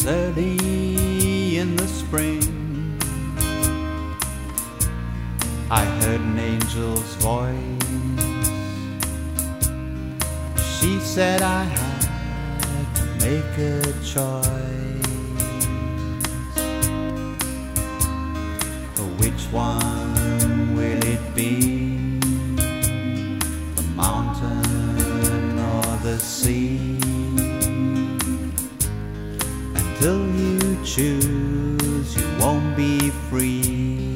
Early in the spring, I heard an angel's voice. She said I had to make a choice. Which one will it be? The mountain or the sea? Until you choose, you won't be free.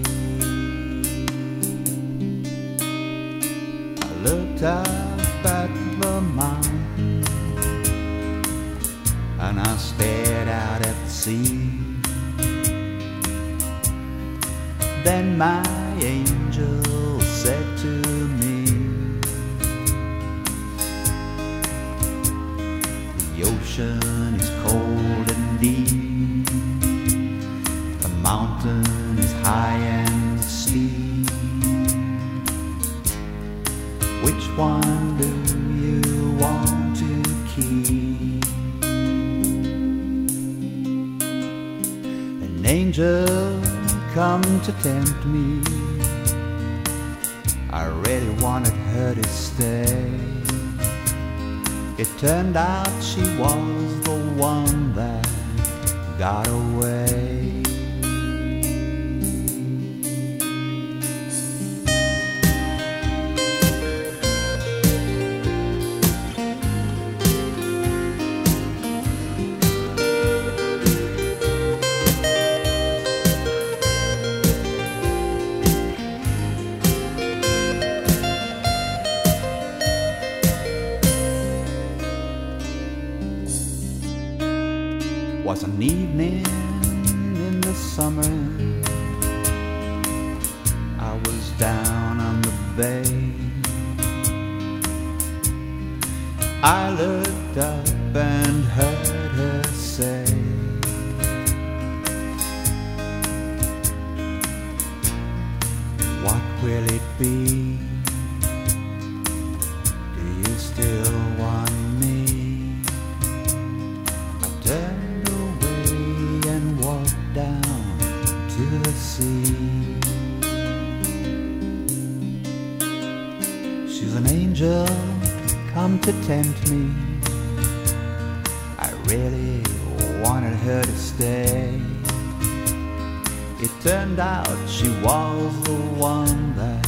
I looked up at the mountain and I stared out at the sea. Then my angel said to me, the ocean is cold and deep, the mountain is high and steep. Which one do you want to keep? An angel come to tempt me, I really wanted her to stay. It turned out she was the one that got away. Was an evening in the summer, I was down on the bay. I looked up and heard her say, what will it be? Do you still want me? I turned away and walked down to the sea. She's an angel come to tempt me, I really wanted her to stay. It turned out she was the one that